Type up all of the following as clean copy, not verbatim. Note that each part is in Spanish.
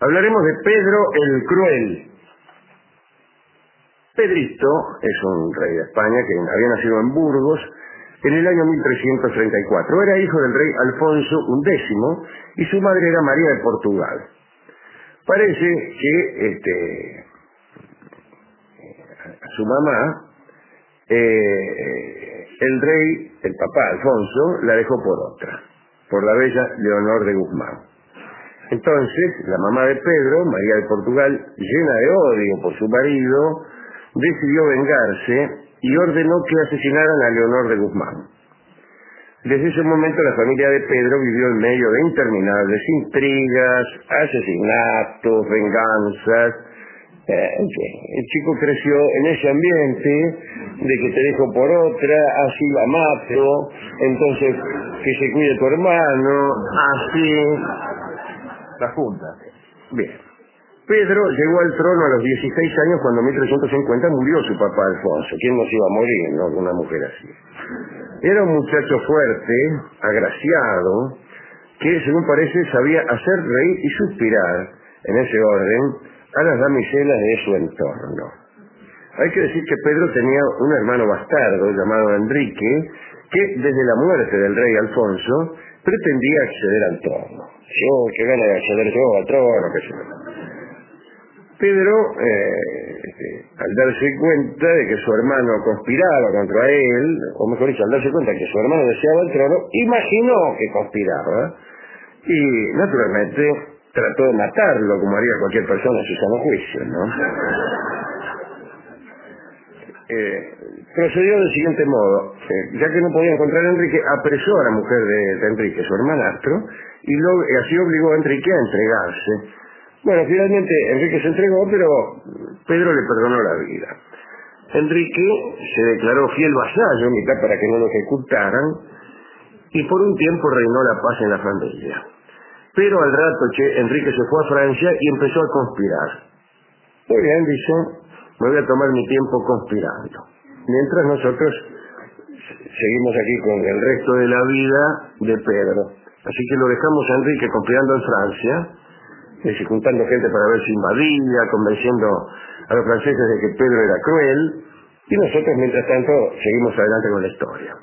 Hablaremos de Pedro el Cruel. Pedrito es un rey de España que había nacido en Burgos en el año 1334. Era hijo del rey Alfonso X y su madre era María de Portugal. Parece que a su mamá, el rey, el papá Alfonso, la dejó por otra, por la bella Leonor de Guzmán. Entonces, la mamá de Pedro, María de Portugal, llena de odio por su marido, decidió vengarse y ordenó que asesinaran a Leonor de Guzmán. Desde ese momento la familia de Pedro vivió en medio de interminables intrigas, asesinatos, venganzas. El chico creció en ese ambiente de que te dejo por otra, así la mato, entonces que se cuide tu hermano, así. La junta. Bien. Pedro llegó al trono a los 16 años cuando en 1350 murió su papá Alfonso. ¿Quién no se iba a morir, no? Una mujer así. Era un muchacho fuerte, agraciado, que según parece sabía hacer reír y suspirar, en ese orden, a las damiselas de su entorno. Hay que decir que Pedro tenía un hermano bastardo llamado Enrique, que desde la muerte del rey Alfonso pretendía acceder al trono. Qué gana de acceder yo al trono, qué sé yo. Pedro, al darse cuenta de que su hermano conspiraba contra él, o mejor dicho, al darse cuenta que su hermano deseaba el trono, imaginó que conspiraba y, naturalmente, trató de matarlo, como haría cualquier persona en su sano juicio, ¿no? Procedió del siguiente modo. Ya que no podía encontrar a Enrique, apresó a la mujer de Enrique, su hermanastro, y así obligó a Enrique a entregarse. Bueno, finalmente Enrique se entregó, pero Pedro le perdonó la vida. Enrique se declaró fiel vasallo, mitad para que no lo ejecutaran, y por un tiempo reinó la paz en la familia. Pero al rato, Enrique se fue a Francia y empezó a conspirar. Muy bien, dice, me voy a tomar mi tiempo conspirando. Mientras nosotros seguimos aquí con el resto de la vida de Pedro. Así que lo dejamos a Enrique conspirando en Francia, juntando gente para ver si invadía, convenciendo a los franceses de que Pedro era cruel, y nosotros, mientras tanto, seguimos adelante con la historia.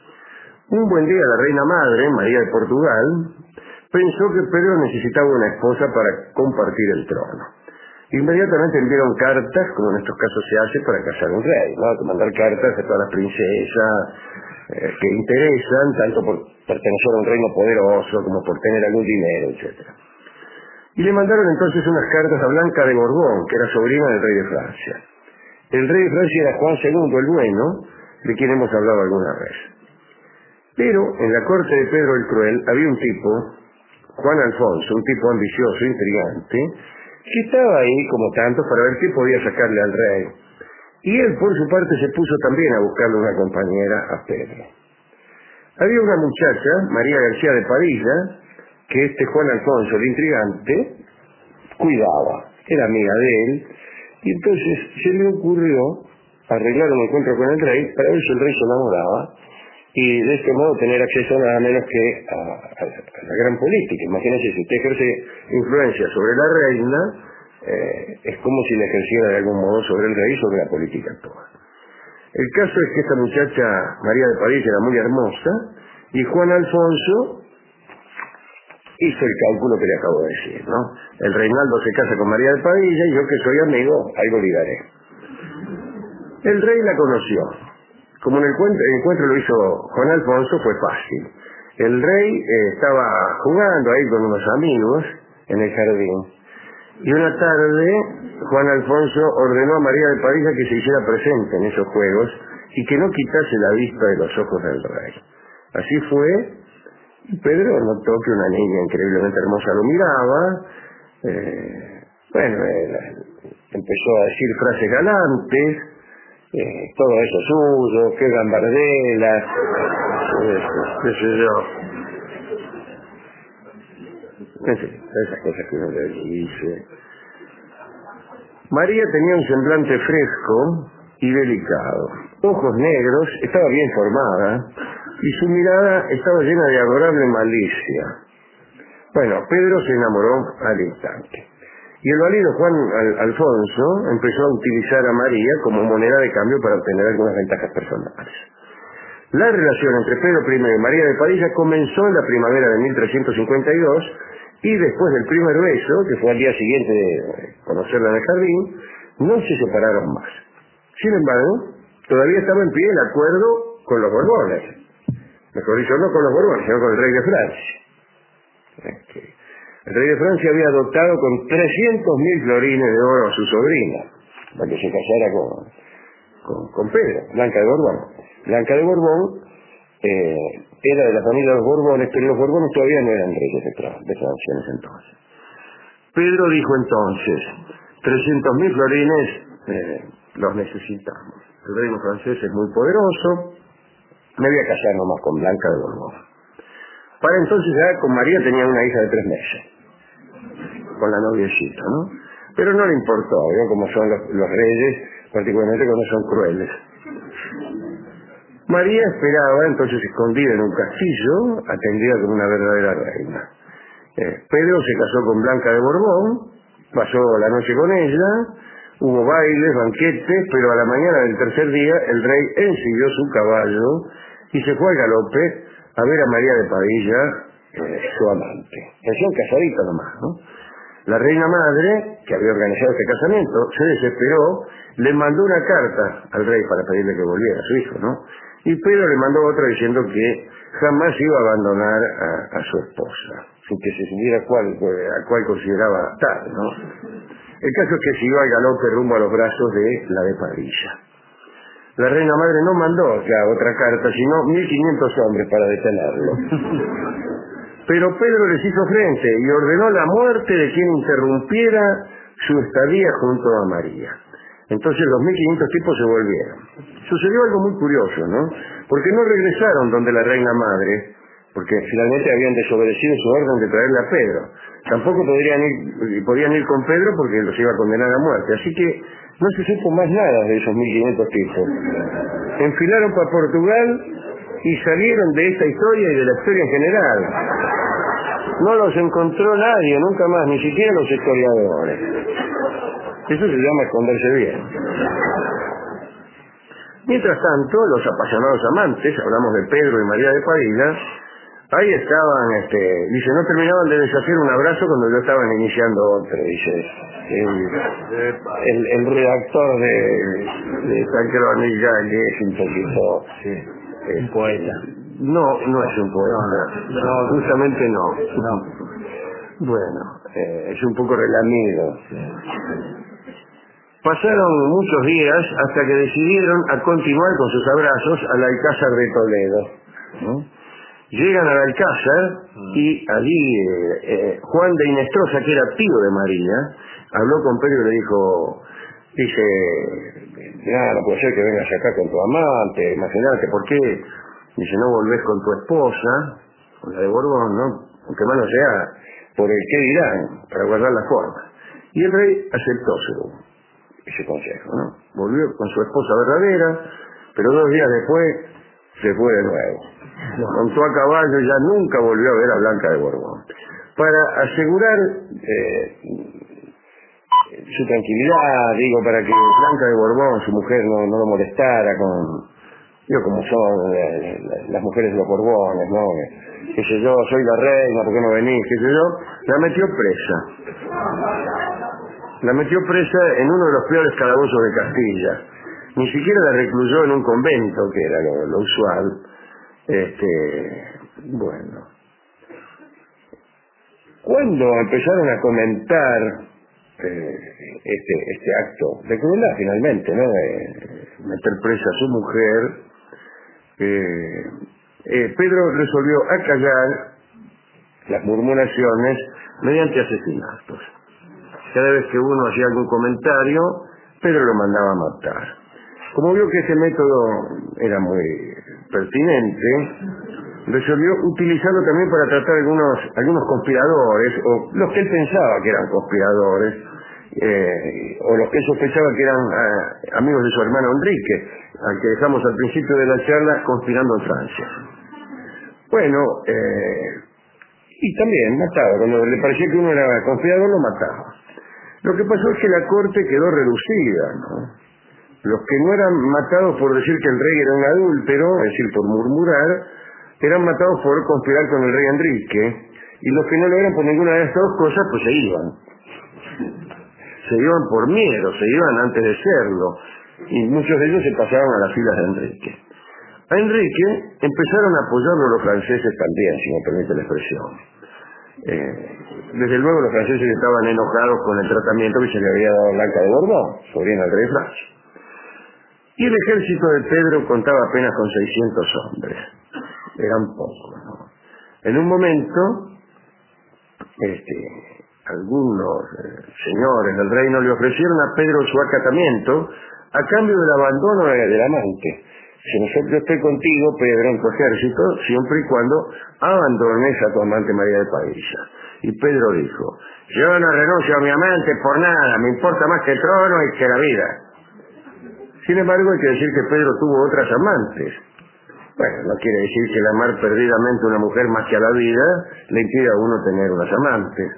Un buen día la reina madre, María de Portugal, pensó que Pedro necesitaba una esposa para compartir el trono. Inmediatamente enviaron cartas, como en estos casos se hace para casar un rey, ¿no? Mandar cartas a todas las princesas que interesan, tanto por pertenecer a un reino poderoso como por tener algún dinero, etc. Y le mandaron entonces unas cartas a Blanca de Borbón, que era sobrina del rey de Francia. El rey de Francia era Juan II el Bueno, de quien hemos hablado alguna vez. Pero en la corte de Pedro el Cruel había un tipo, Juan Alfonso, un tipo ambicioso, intrigante, que estaba ahí como tantos para ver qué podía sacarle al rey. Y él por su parte se puso también a buscarle una compañera a Pedro. Había una muchacha, María García de Padilla, que Juan Alfonso, el intrigante, cuidaba, era amiga de él, y entonces se le ocurrió arreglar un encuentro con el rey para ver si el rey se enamoraba, y de este modo tener acceso nada menos que a la gran política. Imagínense, si usted ejerce influencia sobre la reina, es como si la ejerciera de algún modo sobre el rey y sobre la política actual. El caso es que esta muchacha, María de París, era muy hermosa, y Juan Alfonso hizo el cálculo que le acabo de decir, ¿no? El Reinaldo se casa con María de Padilla y yo, que soy amigo, algo ligaré. El rey la conoció. Como el encuentro lo hizo Juan Alfonso, fue fácil. El rey estaba jugando ahí con unos amigos en el jardín. Y una tarde, Juan Alfonso ordenó a María de Padilla que se hiciera presente en esos juegos y que no quitase la vista de los ojos del rey. Así fue. Pedro notó que una niña increíblemente hermosa lo miraba. Empezó a decir frases galantes. Todo eso suyo, qué gambardela, qué sé yo. Esas cosas que uno le dice. María tenía un semblante fresco y delicado, ojos negros, estaba bien formada y su mirada estaba llena de adorable malicia. Bueno, Pedro se enamoró al instante. y el valido Juan Alfonso empezó a utilizar a María como moneda de cambio para obtener algunas ventajas personales. La relación entre Pedro I y María de Padilla comenzó en la primavera de 1352 y después del primer beso, que fue al día siguiente de conocerla en el jardín, no se separaron más. Sin embargo, todavía estaba en pie el acuerdo con los Borbones. Mejor dicho, no con los Borbones, sino con el rey de Francia. El rey de Francia había dotado con 300.000 florines de oro a su sobrina, para que se casara con Pedro, Blanca de Borbón. Blanca de Borbón era de la familia de los Borbones, pero los Borbones todavía no eran reyes de Francia en ese entonces. Pedro dijo entonces, 300.000 florines los necesitamos. El reino francés es muy poderoso, me voy a casar nomás con Blanca de Borbón. Para entonces ya con María tenía una hija de 3 meses, con la noviecita, ¿no? Pero no le importó, ¿no? Como son los reyes, particularmente cuando son crueles. María esperaba entonces escondida en un castillo, atendida como una verdadera reina. Pedro se casó con Blanca de Borbón, pasó la noche con ella, hubo bailes, banquetes, pero a la mañana del tercer día el rey ensilló su caballo y se fue al galope a ver a María de Padilla, su amante. Recién casadito nomás, ¿no? La reina madre, que había organizado este casamiento, se desesperó, le mandó una carta al rey para pedirle que volviera a su hijo, ¿no? Y Pedro le mandó otra diciendo que jamás iba a abandonar a su esposa, sin que se sintiera a cuál consideraba tal, ¿no? El caso es que siguió al galope rumbo a los brazos de la de Padilla. La reina madre no mandó ya otra carta, sino 1.500 hombres para detenerlo. Pero Pedro les hizo frente y ordenó la muerte de quien interrumpiera su estadía junto a María. Entonces los 1.500 tipos se volvieron. Sucedió algo muy curioso, ¿no? Porque no regresaron donde la reina madre, porque finalmente habían desobedecido su orden de traerle a Pedro. Tampoco podían ir con Pedro porque los iba a condenar a muerte. Así que no se supo más nada de esos 1.500 tipos. Enfilaron para Portugal y salieron de esta historia y de la historia en general. No los encontró nadie, nunca más, ni siquiera los historiadores. Eso se llama esconderse bien. Mientras tanto, los apasionados amantes, hablamos de Pedro y María de Padilla, ahí estaban, dice, no terminaban de deshacer un abrazo cuando ya estaban iniciando otro, dice el redactor de esta crónica, que es un poquito... Sí, un poeta. No es un poeta, no, justamente no. Bueno, es un poco relamido. Sí. Pasaron muchos días hasta que decidieron a continuar con sus abrazos al Alcázar de Toledo, ¿no? Llegan al Alcázar y allí Juan de Inestrosa, que era tío de María, habló con Pedro y le dice, no puede ser que vengas acá con tu amante, imagínate, ¿por qué? Dice, no volvés con tu esposa, con la de Borbón, ¿no? Aunque más no sea por el qué dirán, para guardar la forma. Y el rey aceptó ese consejo, ¿no? Volvió con su esposa verdadera, pero 2 días después se fue de nuevo. Montó a caballo y ya nunca volvió a ver a Blanca de Borbón. Para asegurar su tranquilidad, para que Blanca de Borbón, su mujer, no lo molestara como son las mujeres de los Borbones, ¿no? Qué sé yo, soy la reina, ¿por qué no venís? Qué sé yo, la metió presa. La metió presa en uno de los peores calabozos de Castilla. Ni siquiera la recluyó en un convento, que era lo usual. Bueno. Cuando empezaron a comentar este acto de crueldad, finalmente, ¿no? De meter presa a su mujer, Pedro resolvió acallar las murmuraciones mediante asesinatos. Cada vez que uno hacía algún comentario, Pedro lo mandaba a matar. Como vio que ese método era muy pertinente, resolvió utilizarlo también para tratar algunos conspiradores, o los que él pensaba que eran conspiradores, o los que él sospechaba que eran amigos de su hermano Enrique, al que dejamos al principio de la charla conspirando en Francia. Bueno, y también mataba, cuando le parecía que uno era conspirador lo mataba. Lo que pasó es que la corte quedó reducida, ¿no? Los que no eran matados por decir que el rey era un adúltero, es decir, por murmurar, eran matados por conspirar con el rey Enrique, y los que no lo eran por ninguna de estas dos cosas, pues se iban. Se iban por miedo, se iban antes de serlo, y muchos de ellos se pasaban a las filas de Enrique. A Enrique empezaron a apoyarlo los franceses también, si me permite la expresión. Desde luego los franceses estaban enojados con el tratamiento que se le había dado a Blanca de Borbón, sobrina del rey de Francia. Y el ejército de Pedro contaba apenas con 600 hombres. Eran pocos, ¿no? En un momento, algunos señores del reino le ofrecieron a Pedro su acatamiento a cambio del abandono del amante. Si yo estoy contigo, Pedro, en tu ejército, siempre y cuando abandones a tu amante María de Padilla. Y Pedro dijo, yo no renuncio a mi amante por nada, me importa más que el trono y que la vida. Sin embargo, hay que decir que Pedro tuvo otras amantes. Bueno, no quiere decir que el amar perdidamente a una mujer más que a la vida le impida a uno tener unas amantes.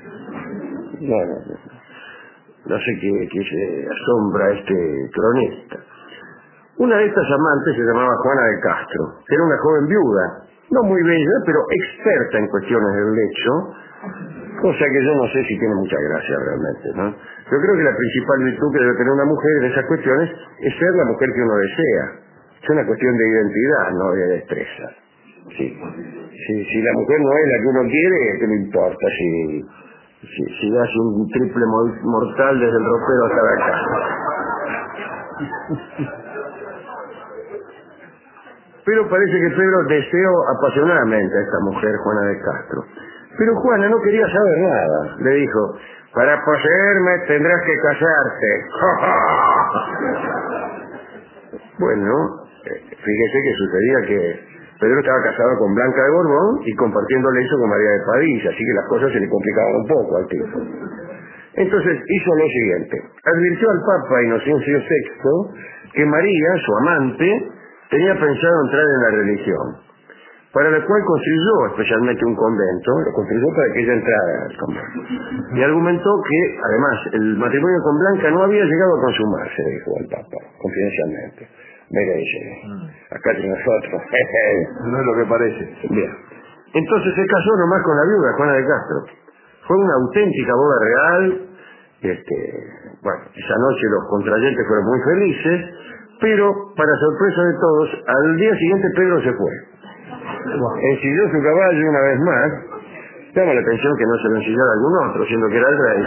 No sé qué se asombra este cronista. Una de estas amantes se llamaba Juana de Castro, que era una joven viuda, no muy bella, pero experta en cuestiones del lecho, cosa que yo no sé si tiene mucha gracia realmente, ¿no? Yo creo que la principal virtud que debe tener una mujer en esas cuestiones es ser la mujer que uno desea. Es una cuestión de identidad, no de destreza. Sí. Si la mujer no es la que uno quiere, ¿qué le importa si das un triple mortal desde el ropero hasta acá? Pero parece que Pedro deseó apasionadamente a esta mujer, Juana de Castro. Pero Juana no quería saber nada. Le dijo, para poseerme tendrás que casarte. Bueno, fíjese que sucedía que Pedro estaba casado con Blanca de Borbón y compartiendo lecho con María de Padilla, así que las cosas se le complicaban un poco al tipo. Entonces hizo lo siguiente. Advirtió al Papa Inocencio VI que María, su amante, tenía pensado entrar en la religión, para la cual construyó especialmente un convento, lo construyó para que ella entrara al convento. Y argumentó que, además, el matrimonio con Blanca no había llegado a consumarse, dijo el Papa, confidencialmente. Mira, dice, acá entre nosotros, no es lo que parece. Bien. Entonces se casó nomás con la viuda, Juana de Castro. Fue una auténtica boda real. Bueno, esa noche los contrayentes fueron muy felices, pero, para sorpresa de todos, al día siguiente Pedro se fue. Ensilló su caballo una vez más. Llama la atención que no se lo ensillara algún otro, siendo que era el rey.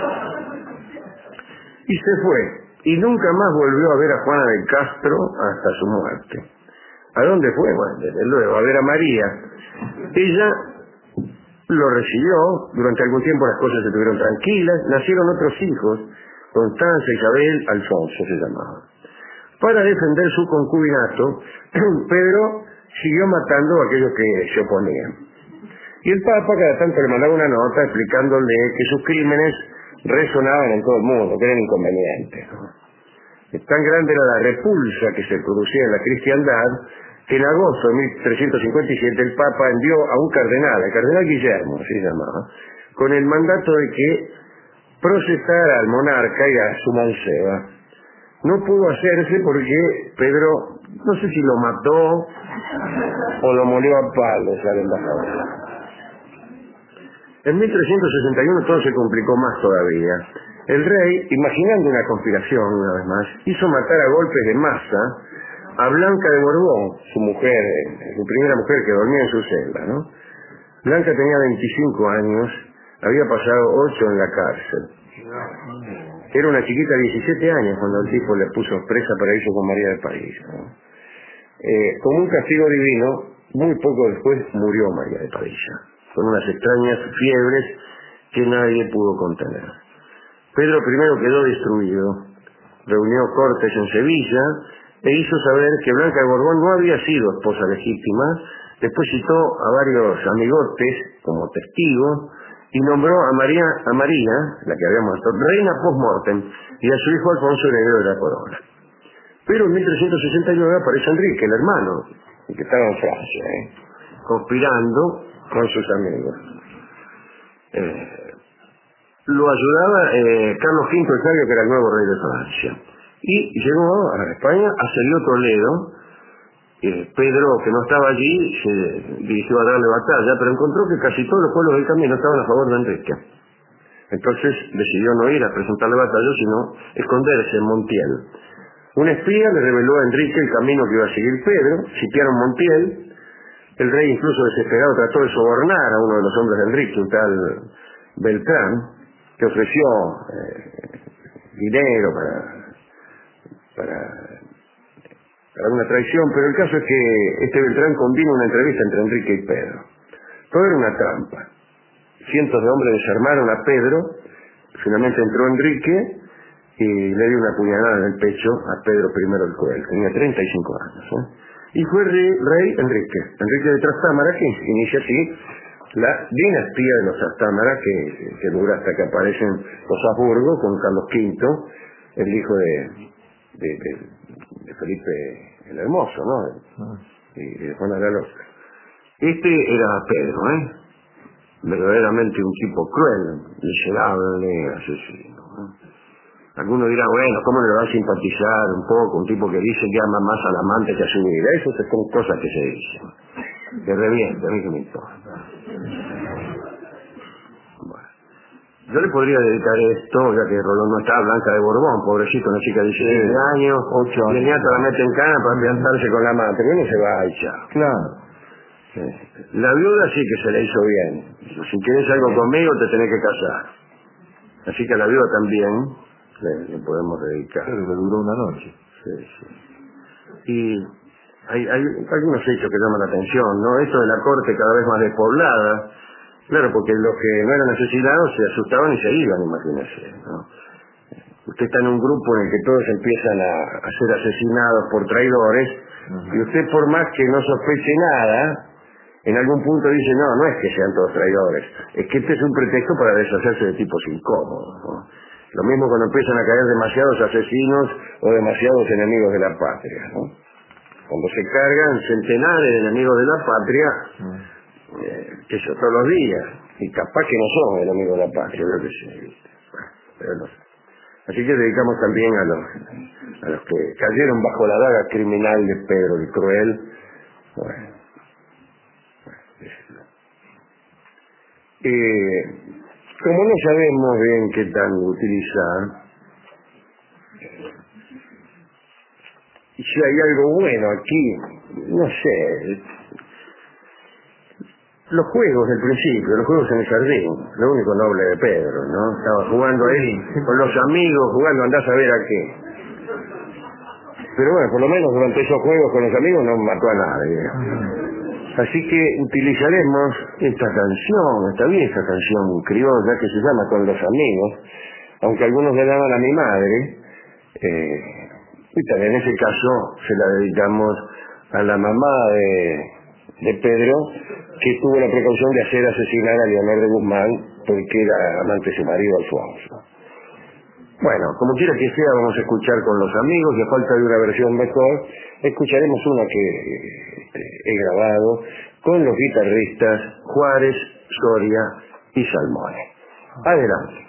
Y se fue. Y nunca más volvió a ver a Juana de Castro hasta su muerte. ¿A dónde fue? Bueno, desde luego, a ver a María. Ella lo recibió. Durante algún tiempo las cosas se tuvieron tranquilas. Nacieron otros hijos. Constanza, Isabel, Alfonso se llamaban. Para defender su concubinato, Pedro siguió matando a aquellos que se oponían. Y el Papa cada tanto le mandaba una nota explicándole que sus crímenes resonaban en todo el mundo, que eran inconvenientes. Tan grande era la repulsa que se producía en la cristiandad, que en agosto de 1357 el Papa envió a un cardenal, el cardenal Guillermo, así se llamaba, con el mandato de que procesara al monarca y a su manceba. No pudo hacerse porque Pedro, no sé si lo mató o lo molió a palos al embajador. En 1361 todo se complicó más todavía. El rey, imaginando una conspiración una vez más, hizo matar a golpes de masa a Blanca de Borbón, su mujer, su primera mujer que dormía en su celda, ¿no? Blanca tenía 25 años, había pasado 8 en la cárcel. Era una chiquita de 17 años cuando el tipo le puso presa para irse con María de París, ¿no? Como un castigo divino, muy poco después murió María de Padilla, con unas extrañas fiebres que nadie pudo contener. Pedro I quedó destruido, reunió cortes en Sevilla e hizo saber que Blanca de Borbón no había sido esposa legítima. Después citó a varios amigotes como testigos y nombró a María, la que había muerto, reina post-mortem, y a su hijo Alfonso heredero de la corona. Pero en 1369 aparece Enrique, el hermano, que estaba en Francia, conspirando con sus amigos. lo ayudaba Carlos V el Sabio, que era el nuevo rey de Francia. Y llegó a España, asedió Toledo. Pedro, que no estaba allí, se dirigió a darle batalla, pero encontró que casi todos los pueblos del camino estaban a favor de Enrique. Entonces decidió no ir a presentarle batalla, sino esconderse en Montiel. Un espía le reveló a Enrique el camino que iba a seguir Pedro, sitiaron Montiel. El rey, incluso desesperado, trató de sobornar a uno de los hombres de Enrique, un tal Beltrán, que ofreció dinero para una traición, pero el caso es que este Beltrán convino una entrevista entre Enrique y Pedro. Todo era una trampa. Cientos de hombres desarmaron a Pedro, finalmente entró Enrique y le dio una puñalada en el pecho a Pedro I el Cruel, tenía 35 años. Y fue rey Enrique de Trastámara, que inicia así la dinastía de los Trastámara, que dura hasta que aparecen los Habsburgo con Carlos V, el hijo de Felipe el Hermoso, ¿no? Y de Juana la Loca. Este era Pedro, verdaderamente un tipo cruel, miserable, asesino, ¿no? Algunos dirán, bueno, ¿cómo le va a simpatizar un poco? Un tipo que dice que ama más al amante que a su vida. Eso son cosas que se dicen. Que reviente, a mí que me importa. Bueno. Yo le podría dedicar esto, ya que Rolón no está, Blanca de Borbón, pobrecito, una chica de 16 años, 8 años. El nieto la mete en cana para afianzarse con la amante, pero no se va a echar. Claro. Sí. La viuda sí que se le hizo bien. Si quieres algo conmigo, te tenés que casar. Así que a la viuda también le podemos dedicar. Claro, que duró una noche. Sí. Y hay algunos hechos que llaman la atención, ¿no? Esto de la corte cada vez más despoblada. Claro, porque los que no eran asesinados se asustaban y se iban, imagínense, ¿no? Usted está en un grupo en el que todos empiezan a ser asesinados por traidores, y usted, por más que no sospeche nada, en algún punto dice, no es que sean todos traidores, es que este es un pretexto para deshacerse de tipos incómodos, ¿no? Lo mismo cuando empiezan a caer demasiados asesinos o demasiados enemigos de la patria, ¿no? Cuando se cargan centenares de enemigos de la patria, eso todos los días, y capaz que no son enemigos de la patria, lo que sé, pero no sé. Así que dedicamos también a los que cayeron bajo la daga criminal de Pedro el Cruel. Bueno, como no sabemos bien qué tan utilizar, si hay algo bueno aquí, no sé, los juegos del principio, los juegos en el jardín, lo único noble de Pedro, ¿no? Estaba jugando ahí con los amigos, jugando, andás a ver a qué. Pero bueno, por lo menos durante esos juegos con los amigos no mató a nadie. Así que utilizaremos esta vieja canción criolla que se llama Con los amigos, aunque algunos le daban a mi madre, y también en ese caso se la dedicamos a la mamá de Pedro, que tuvo la precaución de hacer asesinar a Leonor de Guzmán porque era amante de su marido Alfonso. Bueno, como quiera que sea, vamos a escuchar Con los amigos, y a falta de una versión mejor, escucharemos una que he grabado con los guitarristas Juárez, Soria y Salmone. Adelante.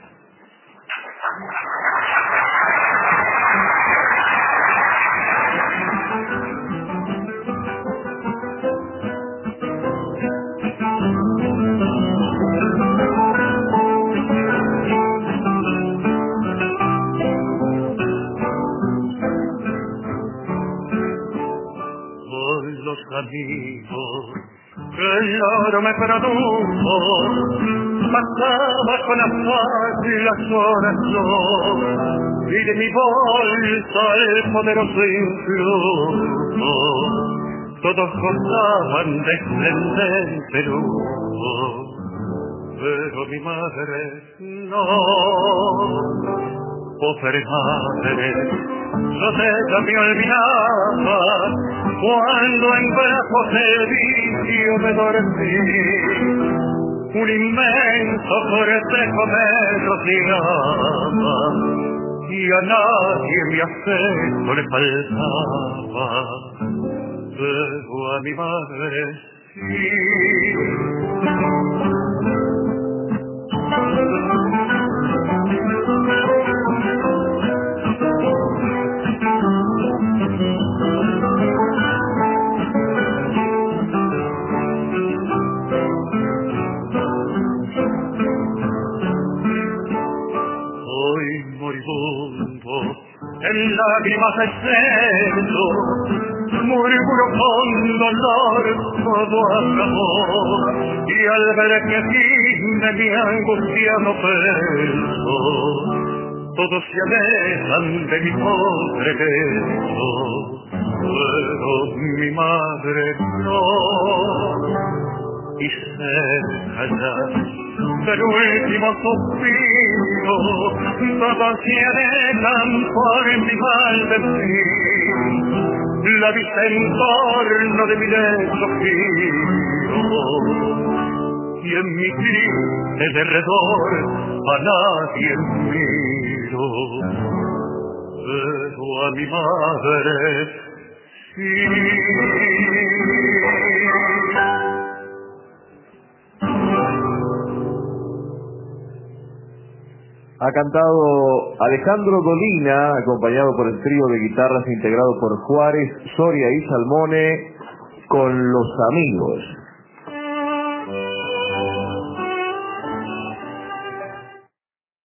Amigos, que el oro me produjo, pasaba con afán las horas yo, y de mi bolsa el poderoso influjo, todos gozaban de excelente lujo, pero mi madre no. Pobre madre, yo de ella me olvidaba, cuando en brazos de vicio me dormí, un inmenso cortejo me rociaba, y a nadie mi afecto le faltaba, pero a mi madre sí. en lágrimas exceso, murmuro con dolor, todo acabó, y al ver que gime mi angustiado peso, todos se alejan de mi pobre peso, pero mi madre no, y cerca ya del último suspiro, todos se alejan por mi maldecir, la vista en torno de mi desafío, y en mi triste derredor a nadie miro, pero a mi madre sí. Ha cantado Alejandro Dolina, acompañado por el trío de guitarras integrado por Juárez, Soria y Salmone, con Los Amigos.